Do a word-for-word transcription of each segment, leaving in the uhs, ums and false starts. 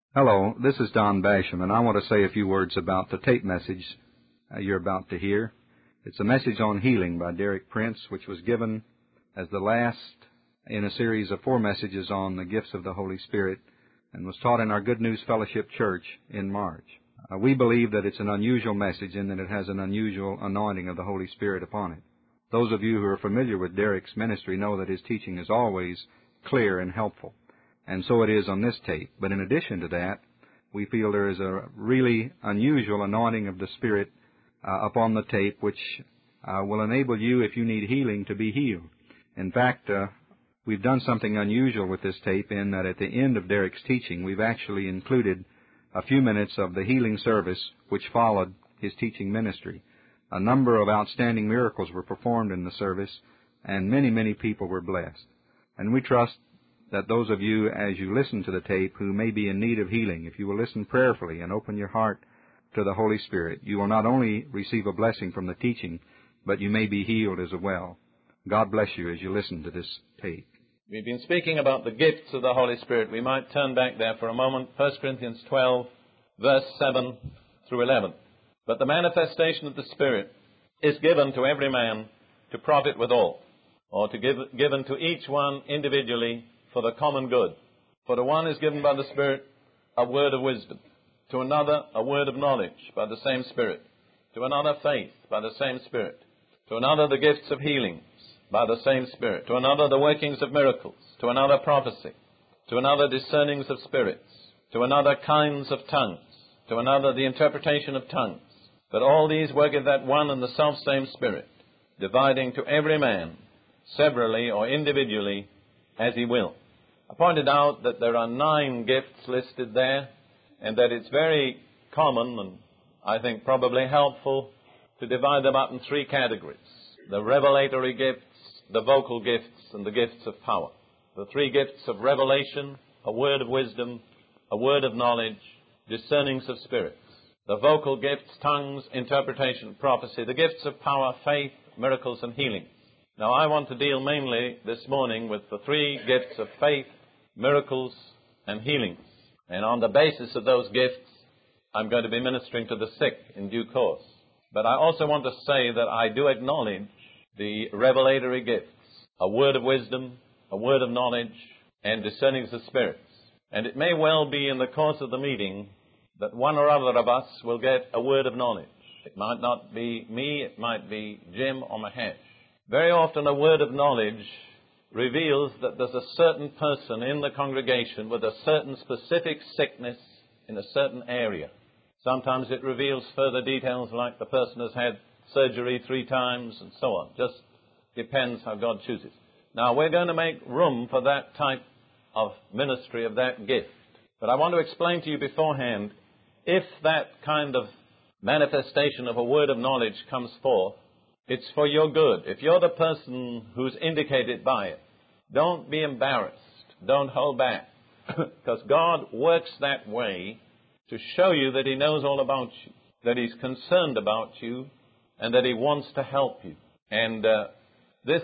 Hello, this is Don Basham, and I want to say a few words about the tape message uh, you're about to hear. It's a message on healing by Derek Prince, which was given as the last in a series of four messages on the gifts of the Holy Spirit and was taught in our Good News Fellowship Church in March. Uh, we believe that it's an unusual message in that it has an unusual anointing of the Holy Spirit upon it. Those of you who are familiar with Derek's ministry know that his teaching is always clear and helpful. And so it is on this tape. But in addition to that, we feel there is a really unusual anointing of the Spirit uh, upon the tape, which uh, will enable you, if you need healing, to be healed. In fact, uh, we've done something unusual with this tape in that at the end of Derek's teaching, we've actually included a few minutes of the healing service which followed his teaching ministry. A number of outstanding miracles were performed in the service, and many, many people were blessed. And we trust that those of you, as you listen to the tape, who may be in need of healing, if you will listen prayerfully and open your heart to the Holy Spirit, you will not only receive a blessing from the teaching, but you may be healed as well. God bless you as you listen to this tape. We've been speaking about the gifts of the Holy Spirit. We might turn back there for a moment. First Corinthians twelve, verse seven through eleven. But the manifestation of the Spirit is given to every man to profit withal, or to give given to each one individually for the common good. For to one is given by the Spirit a word of wisdom, to another a word of knowledge by the same Spirit, to another faith by the same Spirit, to another the gifts of healings by the same Spirit, to another the workings of miracles, to another prophecy, to another discernings of spirits, to another kinds of tongues, to another the interpretation of tongues. But all these worketh that one and the selfsame Spirit, dividing to every man severally or individually as he will. I pointed out that there are nine gifts listed there, and that it's very common and I think probably helpful to divide them up in three categories: the revelatory gifts, the vocal gifts, and the gifts of power. The three gifts of revelation, a word of wisdom, a word of knowledge, discernings of spirits. The vocal gifts, tongues, interpretation, prophecy. The gifts of power, faith, miracles, and healing. Now, I want to deal mainly this morning with the three gifts of faith, miracles, and healings. And on the basis of those gifts, I'm going to be ministering to the sick in due course. But I also want to say that I do acknowledge the revelatory gifts, a word of wisdom, a word of knowledge, and discernings of spirits. And it may well be in the course of the meeting that one or other of us will get a word of knowledge. It might not be me, it might be Jim or Mahesh. Very often a word of knowledge reveals that there's a certain person in the congregation with a certain specific sickness in a certain area. Sometimes it reveals further details like the person has had surgery three times and so on. Just depends how God chooses. Now, we're going to make room for that type of ministry, of that gift. But I want to explain to you beforehand, if that kind of manifestation of a word of knowledge comes forth, it's for your good. If you're the person who's indicated by it, don't be embarrassed. Don't hold back. Because God works that way to show you that He knows all about you, that He's concerned about you, and that He wants to help you. And uh, this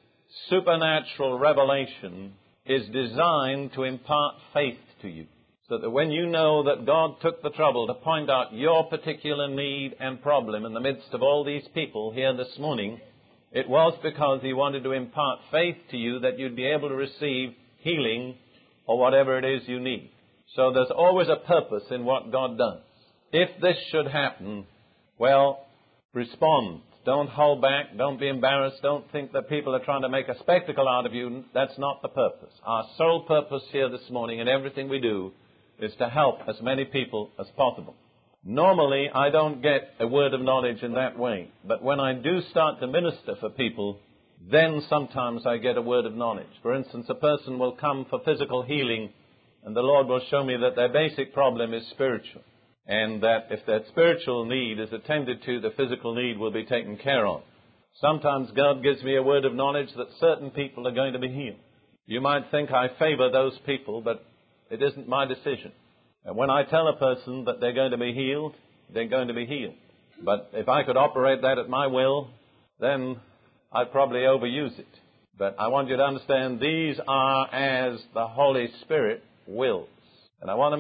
supernatural revelation is designed to impart faith to you, so that when you know that God took the trouble to point out your particular need and problem in the midst of all these people here this morning, it was because He wanted to impart faith to you that you'd be able to receive healing or whatever it is you need. So there's always a purpose in what God does. If this should happen, well, respond. Don't hold back. Don't be embarrassed. Don't think that people are trying to make a spectacle out of you. That's not the purpose. Our sole purpose here this morning in everything we do is to help as many people as possible. Normally, I don't get a word of knowledge in that way. But when I do start to minister for people, then sometimes I get a word of knowledge. For instance, a person will come for physical healing, and the Lord will show me that their basic problem is spiritual, and that if that spiritual need is attended to, the physical need will be taken care of. Sometimes God gives me a word of knowledge that certain people are going to be healed. You might think I favor those people, but it isn't my decision. And when I tell a person that they're going to be healed, they're going to be healed. But if I could operate that at my will, then I'd probably overuse it. But I want you to understand these are as the Holy Spirit wills. And I want to make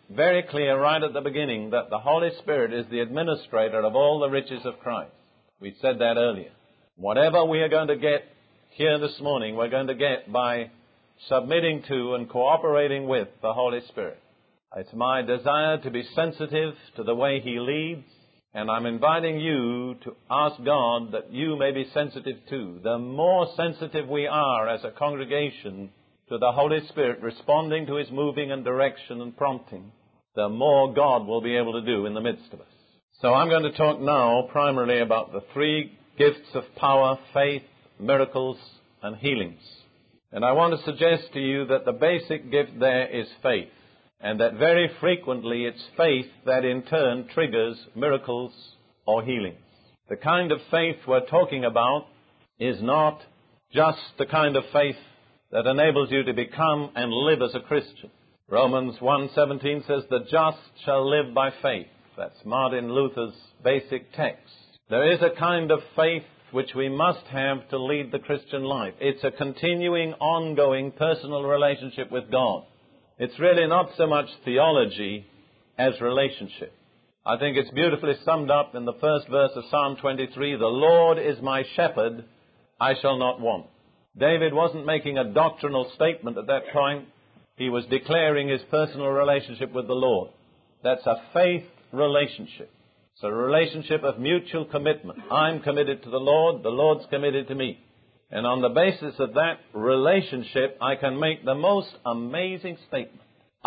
very clear right at the beginning that the Holy Spirit is the administrator of all the riches of Christ. We said that earlier. Whatever we are going to get here this morning, we're going to get by submitting to and cooperating with the Holy Spirit. It's my desire to be sensitive to the way He leads, and I'm inviting you to ask God that you may be sensitive too. The more sensitive we are as a congregation to the Holy Spirit responding to His moving and direction and prompting, the more God will be able to do in the midst of us. So I'm going to talk now primarily about the three gifts of power, faith, miracles, and healings. And I want to suggest to you that the basic gift there is faith, and that very frequently it's faith that in turn triggers miracles or healings. The kind of faith we're talking about is not just the kind of faith that enables you to become and live as a Christian. Romans one seventeen says, "The just shall live by faith." That's Martin Luther's basic text. There is a kind of faith which we must have to lead the Christian life. It's a continuing, ongoing, personal relationship with God. It's really not so much theology as relationship. I think it's beautifully summed up in the first verse of Psalm twenty-three, "The Lord is my shepherd, I shall not want." David wasn't making a doctrinal statement at that point. He was declaring his personal relationship with the Lord. That's a faith relationship. It's a relationship of mutual commitment. I'm committed to the Lord, the Lord's committed to me. And on the basis of that relationship, I can make the most amazing statement.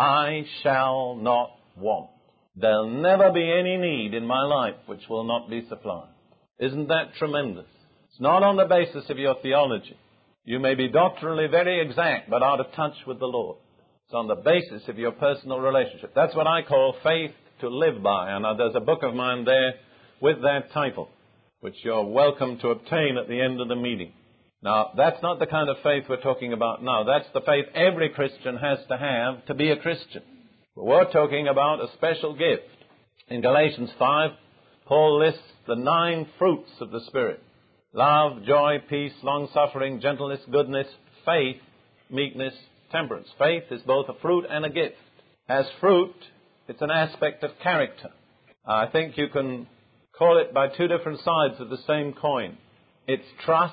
I shall not want. There'll never be any need in my life which will not be supplied. Isn't that tremendous? It's not on the basis of your theology. You may be doctrinally very exact, but out of touch with the Lord. It's on the basis of your personal relationship. That's what I call faith to live by. And uh, there's a book of mine there with that title, which you're welcome to obtain at the end of the meeting. Now, that's not the kind of faith we're talking about now. That's the faith every Christian has to have to be a Christian. But we're talking about a special gift. In Galatians five, Paul lists the nine fruits of the Spirit: love, joy, peace, long-suffering, gentleness, goodness, faith, meekness, temperance. Faith is both a fruit and a gift. As fruit, it's an aspect of character. I think you can call it by two different sides of the same coin. It's trust.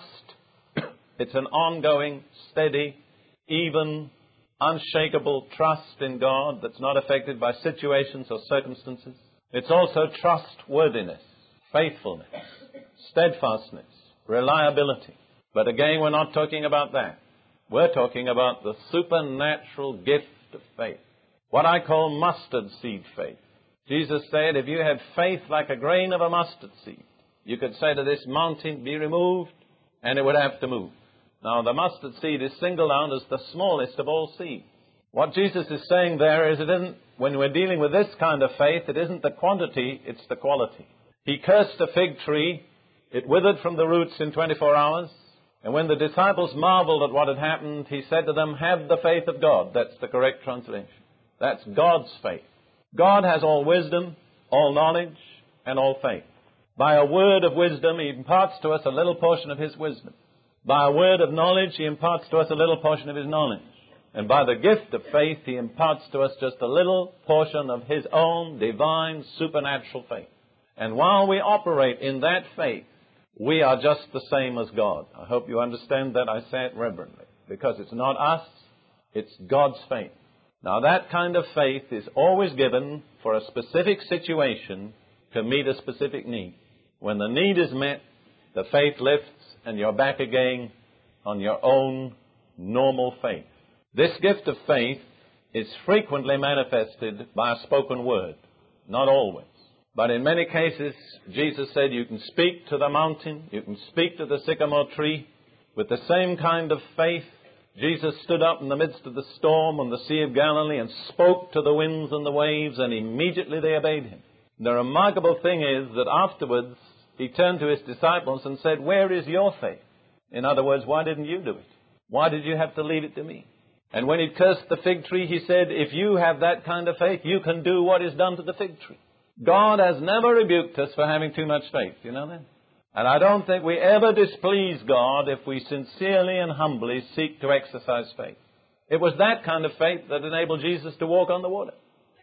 It's an ongoing, steady, even, unshakable trust in God that's not affected by situations or circumstances. It's also trustworthiness, faithfulness, steadfastness, reliability. But again, we're not talking about that. We're talking about the supernatural gift of faith, what I call mustard seed faith. Jesus said, if you had faith like a grain of a mustard seed, you could say to this mountain, be removed, and it would have to move. Now, the mustard seed is singled out as the smallest of all seeds. What Jesus is saying there is it isn't, when we're dealing with this kind of faith, it isn't the quantity, it's the quality. He cursed a fig tree. It withered from the roots in twenty-four hours. And when the disciples marveled at what had happened, he said to them, have the faith of God. That's the correct translation. That's God's faith. God has all wisdom, all knowledge, and all faith. By a word of wisdom, He imparts to us a little portion of His wisdom. By a word of knowledge, He imparts to us a little portion of His knowledge. And by the gift of faith, He imparts to us just a little portion of His own divine supernatural faith. And while we operate in that faith, we are just the same as God. I hope you understand that I say it reverently, because it's not us, it's God's faith. Now, that kind of faith is always given for a specific situation to meet a specific need. When the need is met, the faith lifts and you're back again on your own normal faith. This gift of faith is frequently manifested by a spoken word, not always. But in many cases, Jesus said you can speak to the mountain, you can speak to the sycamore tree. With the same kind of faith, Jesus stood up in the midst of the storm on the Sea of Galilee and spoke to the winds and the waves, and immediately they obeyed Him. The remarkable thing is that afterwards, He turned to His disciples and said, where is your faith? In other words, why didn't you do it? Why did you have to leave it to me? And when He cursed the fig tree, He said, if you have that kind of faith, you can do what is done to the fig tree. God has never rebuked us for having too much faith. You know that? And I don't think we ever displease God if we sincerely and humbly seek to exercise faith. It was that kind of faith that enabled Jesus to walk on the water.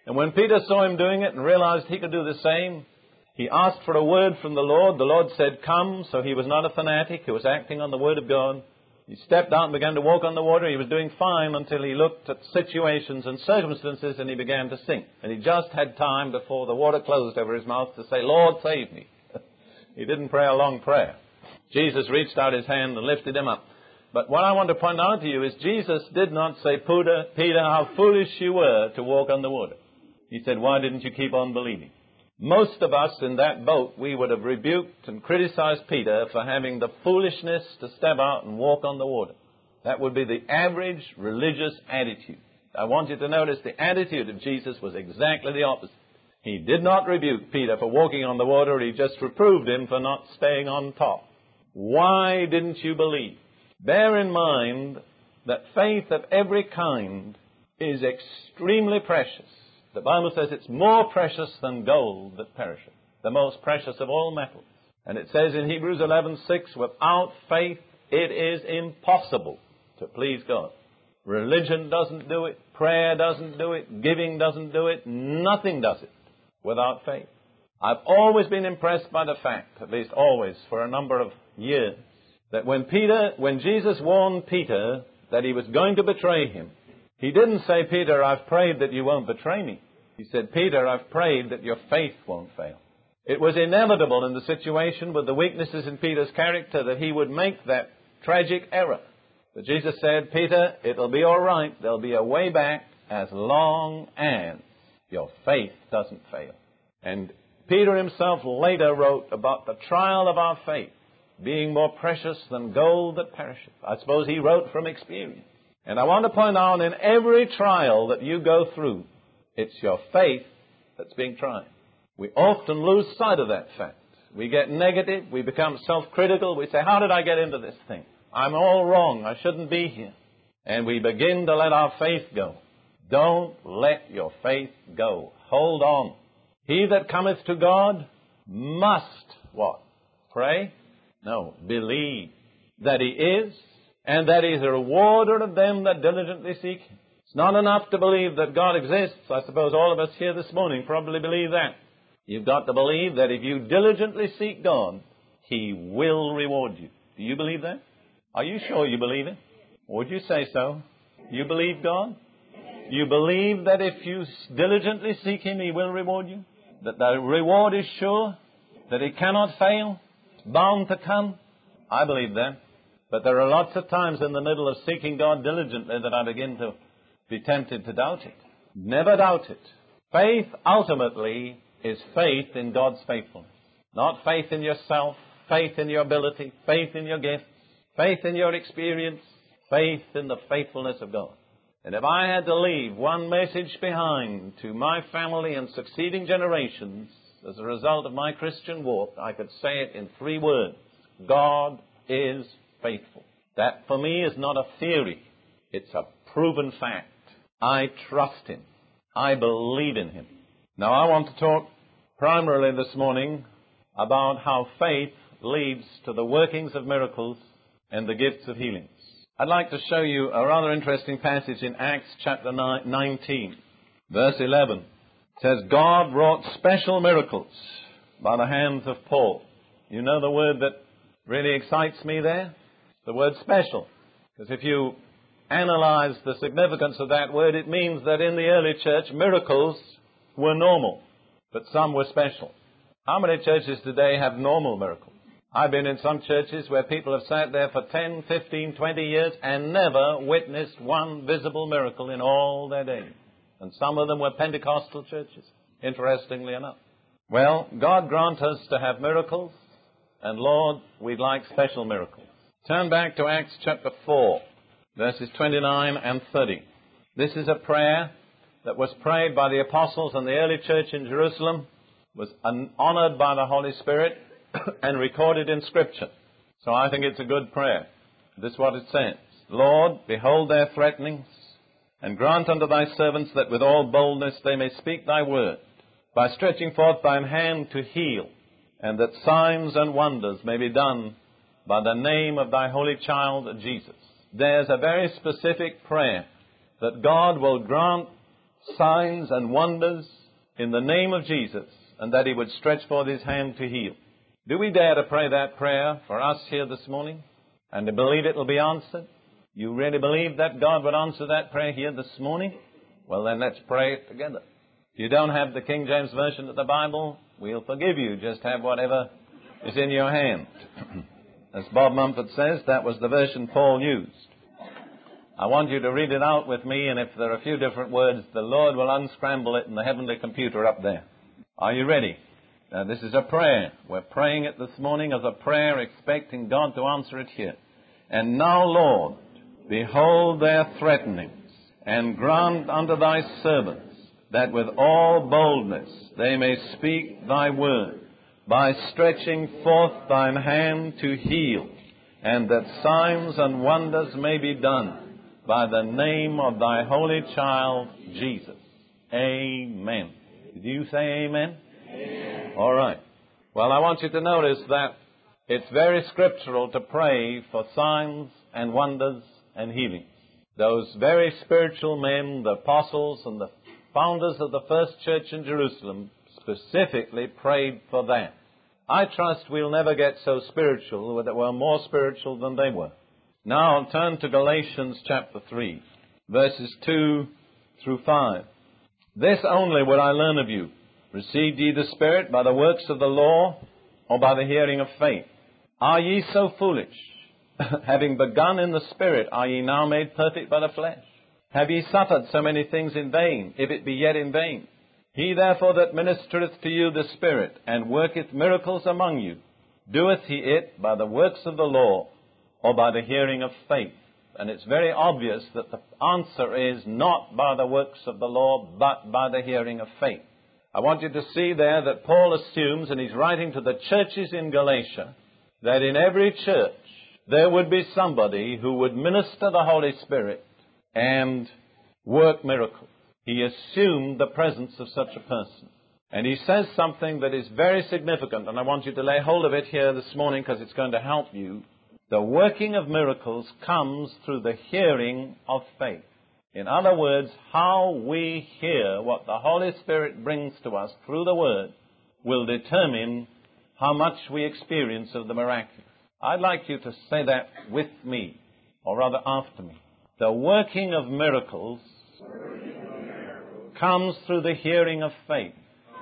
And when Peter saw him doing it and realized he could do the same, he asked for a word from the Lord. The Lord said, come. So he was not a fanatic. He was acting on the Word of God. He stepped out and began to walk on the water. He was doing fine until he looked at situations and circumstances and he began to sink. And he just had time before the water closed over his mouth to say, Lord, save me. He didn't pray a long prayer. Jesus reached out his hand and lifted him up. But what I want to point out to you is Jesus did not say, Peter, Peter, how foolish you were to walk on the water. He said, why didn't you keep on believing? Most of us in that boat, we would have rebuked and criticized Peter for having the foolishness to step out and walk on the water. That would be the average religious attitude. I want you to notice the attitude of Jesus was exactly the opposite. He did not rebuke Peter for walking on the water. He just reproved him for not staying on top. Why didn't you believe? Bear in mind that faith of every kind is extremely precious. The Bible says it's more precious than gold that perisheth, the most precious of all metals. And it says in Hebrews eleven six, without faith it is impossible to please God. Religion doesn't do it, prayer doesn't do it, giving doesn't do it, nothing does it without faith. I've always been impressed by the fact, at least always for a number of years, that when Peter, when Jesus warned Peter that he was going to betray him, he didn't say, Peter, I've prayed that you won't betray me. He said, Peter, I've prayed that your faith won't fail. It was inevitable in the situation with the weaknesses in Peter's character that he would make that tragic error. But Jesus said, Peter, it'll be all right. There'll be a way back as long as your faith doesn't fail. And Peter himself later wrote about the trial of our faith being more precious than gold that perisheth. I suppose he wrote from experience. And I want to point out, in every trial that you go through, it's your faith that's being tried. We often lose sight of that fact. We get negative. We become self-critical. We say, how did I get into this thing? I'm all wrong. I shouldn't be here. And we begin to let our faith go. Don't let your faith go. Hold on. He that cometh to God must, what? Pray? No, believe that He is, and that He is a rewarder of them that diligently seek Him. It's not enough to believe that God exists. I suppose all of us here this morning probably believe that. You've got to believe that if you diligently seek God, He will reward you. Do you believe that? Are you sure you believe it? Would you say so? You believe God? You believe that if you diligently seek Him, He will reward you? That the reward is sure? That it cannot fail? It's bound to come? I believe that. But there are lots of times in the middle of seeking God diligently that I begin to be tempted to doubt it. Never doubt it. Faith ultimately is faith in God's faithfulness. Not faith in yourself, faith in your ability, faith in your gifts, faith in your experience, faith in the faithfulness of God. And if I had to leave one message behind to my family and succeeding generations as a result of my Christian walk, I could say it in three words. God is faithful. That for me is not a theory. It's a proven fact. I trust Him. I believe in Him. Now I want to talk primarily this morning about how faith leads to the workings of miracles and the gifts of healings. I'd like to show you a rather interesting passage in Acts chapter nineteen, verse eleven. It says, God wrought special miracles by the hands of Paul. You know the word that really excites me there? The word special. Because if you analyze the significance of that word, it means that in the early church, miracles were normal, but some were special. How many churches today have normal miracles? I've been in some churches where people have sat there for ten, fifteen, twenty years and never witnessed one visible miracle in all their days. And some of them were Pentecostal churches, interestingly enough. Well, God grant us to have miracles, and Lord, we'd like special miracles. Turn back to Acts chapter four, verses twenty-nine and thirty. This is a prayer that was prayed by the apostles and the early church in Jerusalem, was honored by the Holy Spirit, and recorded in Scripture. So I think it's a good prayer. This is what it says. Lord, behold their threatenings, and grant unto thy servants that with all boldness they may speak thy word, by stretching forth thine hand to heal, and that signs and wonders may be done by the name of thy holy child, Jesus. There's a very specific prayer that God will grant signs and wonders in the name of Jesus, and that he would stretch forth his hand to heal. Do we dare to pray that prayer for us here this morning and to believe it will be answered? You really believe that God would answer that prayer here this morning? Well, then let's pray it together. If you don't have the King James Version of the Bible, we'll forgive you. Just have whatever is in your hand. As Bob Mumford says, that was the version Paul used. I want you to read it out with me, and if there are a few different words, the Lord will unscramble it in the heavenly computer up there. Are you ready? Now, this is a prayer. We're praying it this morning as a prayer, expecting God to answer it here. And now, Lord, behold their threatenings, and grant unto thy servants that with all boldness they may speak thy word, by stretching forth thine hand to heal, and that signs and wonders may be done by the name of thy holy child, Jesus. Amen. Did you say amen? Amen. All right. Well, I want you to notice that it's very scriptural to pray for signs and wonders and healings. Those very spiritual men, the apostles and the founders of the first church in Jerusalem, specifically prayed for that. I trust we'll never get so spiritual that we're more spiritual than they were. Now I'll turn to Galatians chapter three, verses two through five. This only would I learn of you. Received ye the Spirit by the works of the law, or by the hearing of faith? Are ye so foolish? Having begun in the Spirit, are ye now made perfect by the flesh? Have ye suffered so many things in vain, if it be yet in vain? He therefore that ministereth to you the Spirit, and worketh miracles among you, doeth he it by the works of the law, or by the hearing of faith? And it's very obvious that the answer is not by the works of the law, but by the hearing of faith. I want you to see there that Paul assumes, and he's writing to the churches in Galatia, that in every church there would be somebody who would minister the Holy Spirit and work miracles. He assumed the presence of such a person. And he says something that is very significant, and I want you to lay hold of it here this morning because it's going to help you. The working of miracles comes through the hearing of faith. In other words, how we hear what the Holy Spirit brings to us through the Word will determine how much we experience of the miraculous. I'd like you to say that with me, or rather after me. The working of miracles comes through the hearing of faith.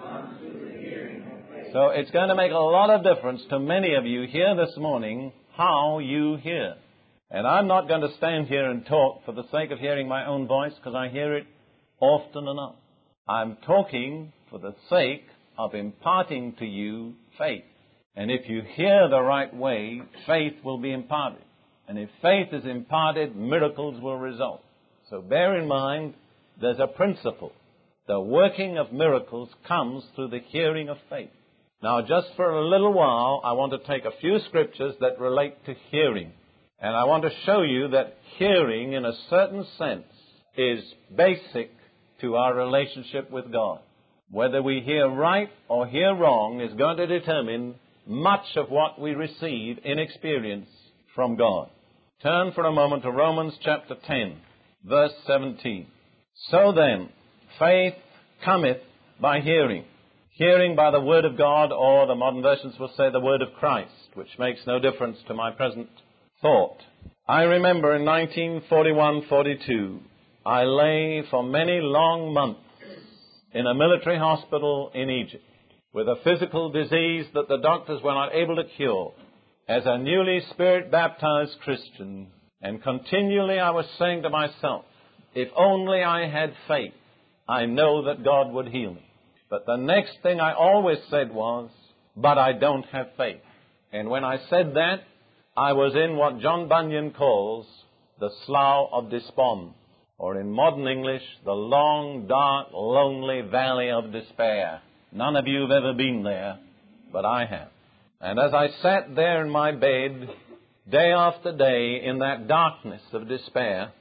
So it's going to make a lot of difference to many of you here this morning how you hear. And I'm not going to stand here and talk for the sake of hearing my own voice, because I hear it often enough. I'm talking for the sake of imparting to you faith. And if you hear the right way, faith will be imparted. And if faith is imparted, miracles will result. So bear in mind, there's a principle. The working of miracles comes through the hearing of faith. Now, just for a little while, I want to take a few scriptures that relate to hearing. And I want to show you that hearing, in a certain sense, is basic to our relationship with God. Whether we hear right or hear wrong is going to determine much of what we receive in experience from God. Turn for a moment to Romans chapter ten, verse seventeen. So then, faith cometh by hearing. Hearing by the Word of God, or the modern versions will say the Word of Christ, which makes no difference to my present thought. I remember in nineteen forty-one forty-two, I lay for many long months in a military hospital in Egypt with a physical disease that the doctors were not able to cure. As a newly Spirit-baptized Christian, and continually I was saying to myself, if only I had faith, I know that God would heal me. But the next thing I always said was, but I don't have faith. And when I said that, I was in what John Bunyan calls the slough of despond, or in modern English, the long, dark, lonely valley of despair. None of you have ever been there, but I have. And as I sat there in my bed, day after day, in that darkness of despair,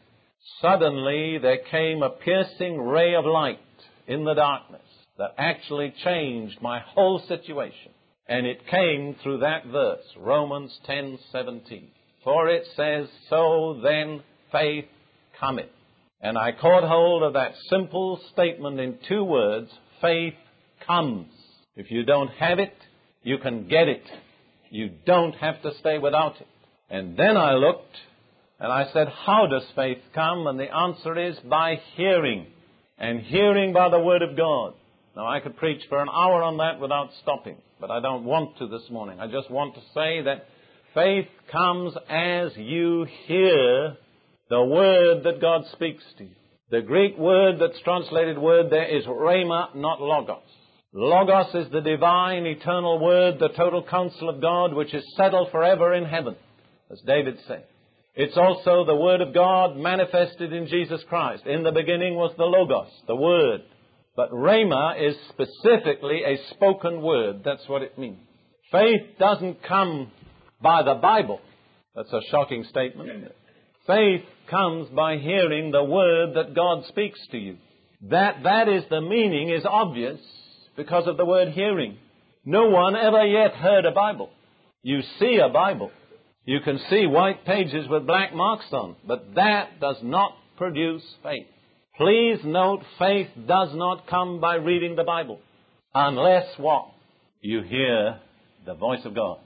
suddenly there came a piercing ray of light in the darkness that actually changed my whole situation. And it came through that verse, Romans ten seventeen. For it says, so then faith cometh And I caught hold of that simple statement in two words, faith comes. If you don't have it, you can get it. You don't have to stay without it. And then I looked and I said, how does faith come? And the answer is by hearing. And hearing by the Word of God. Now, I could preach for an hour on that without stopping, but I don't want to this morning. I just want to say that faith comes as you hear the Word that God speaks to you. The Greek word that's translated word there is rhema, not logos. Logos is the divine, eternal Word, the total counsel of God, which is settled forever in heaven, as David said. It's also the Word of God manifested in Jesus Christ. In the beginning was the Logos, the Word. But rhema is specifically a spoken word. That's what it means. Faith doesn't come by the Bible. That's a shocking statement, isn't it? Faith comes by hearing the Word that God speaks to you. That, that is the meaning is obvious because of the word hearing. No one ever yet heard a Bible. You see a Bible. You can see white pages with black marks on, but that does not produce faith. Please note, faith does not come by reading the Bible, unless what? You hear the voice of God.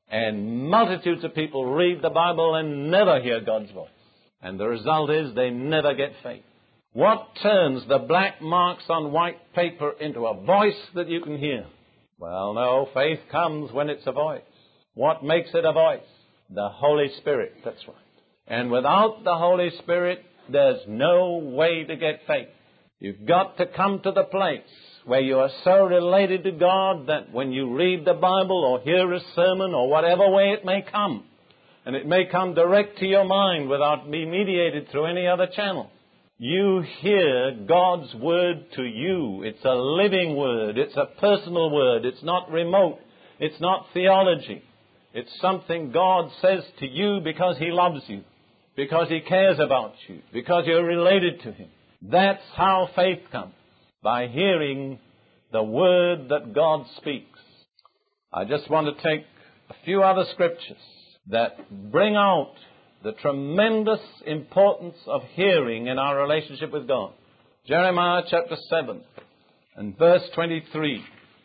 And multitudes of people read the Bible and never hear God's voice. And the result is they never get faith. What turns the black marks on white paper into a voice that you can hear? Well, no, faith comes when it's a voice. What makes it a voice? The Holy Spirit, that's right. And without the Holy Spirit, there's no way to get faith. You've got to come to the place where you are so related to God that when you read the Bible or hear a sermon or whatever way it may come, and it may come direct to your mind without being mediated through any other channel, you hear God's Word to you. It's a living Word. It's a personal Word. It's not remote. It's not theology. It's something God says to you because He loves you, because He cares about you, because you're related to Him. That's how faith comes, by hearing the Word that God speaks. I just want to take a few other scriptures that bring out the tremendous importance of hearing in our relationship with God. Jeremiah chapter seven and verse twenty-three.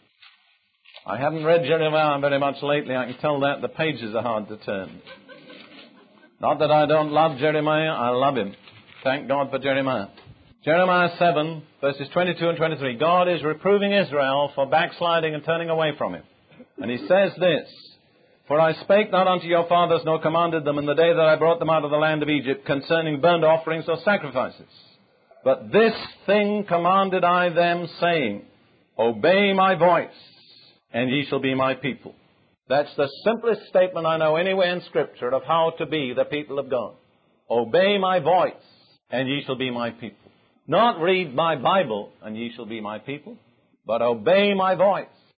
I haven't read Jeremiah very much lately. I can tell that. The pages are hard to turn. Not that I don't love Jeremiah. I love him. Thank God for Jeremiah. Jeremiah seven, verses twenty-two and twenty-three. God is reproving Israel for backsliding and turning away from Him. And He says this, "For I spake not unto your fathers, nor commanded them in the day that I brought them out of the land of Egypt, concerning burnt offerings or sacrifices. But this thing commanded I them, saying, Obey my voice, and ye shall be my people." That's the simplest statement I know anywhere in Scripture of how to be the people of God. Obey my voice, and ye shall be my people. Not read my Bible, and ye shall be my people, but obey my voice,